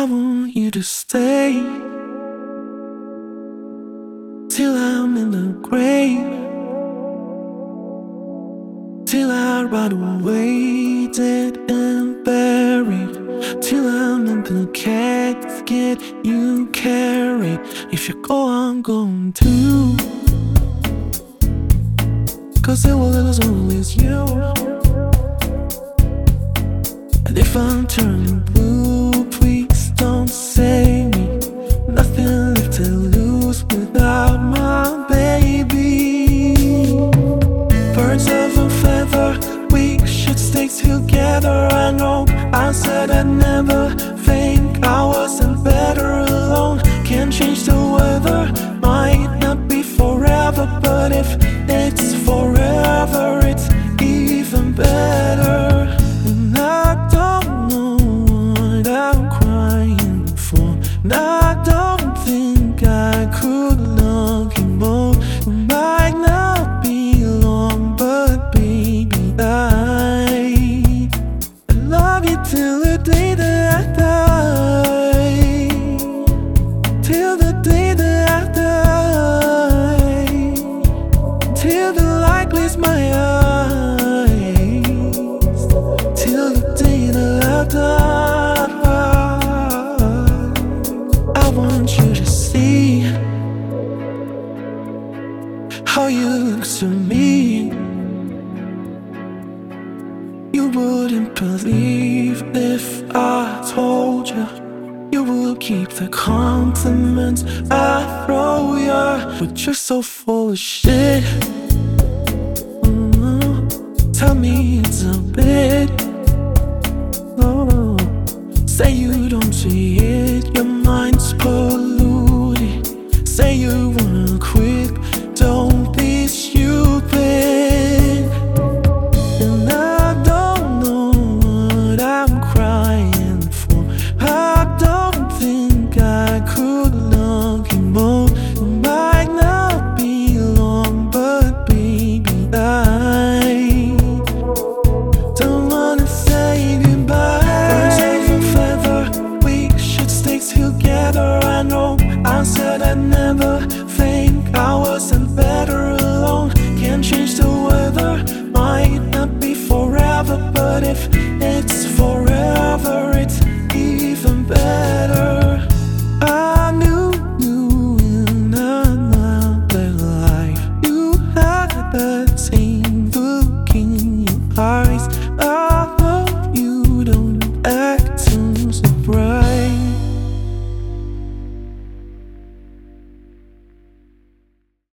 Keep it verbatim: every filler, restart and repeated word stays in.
I want you to stay till I'm in the grave, till I rot away, dead and buried, till I'm in the casket you carry. If you go, I'm going too, 'cause it was always you. And if I'm turning blue, please don't save me. Nothing left to lose without my baby. Birds of a feather, we should stay together. I know I said I'd never think I wasn't better alone. Can't change the weather, might not be forever, but if it's forever, it's even better. And I don't know what I'm crying for, and I don't think I could love you more. It might not be long, but baby, I, I love you till the day that I die, till the day that I die, till the light clears my eyes, till the day that I die. I want you to see how you look to me. You wouldn't believe if I told you. You will keep the compliments I throw you, but you're so full of shit. Mm, Tell me it's a bit. Oh, say you don't see it, your mind's polluted. Say you wanna quit, don't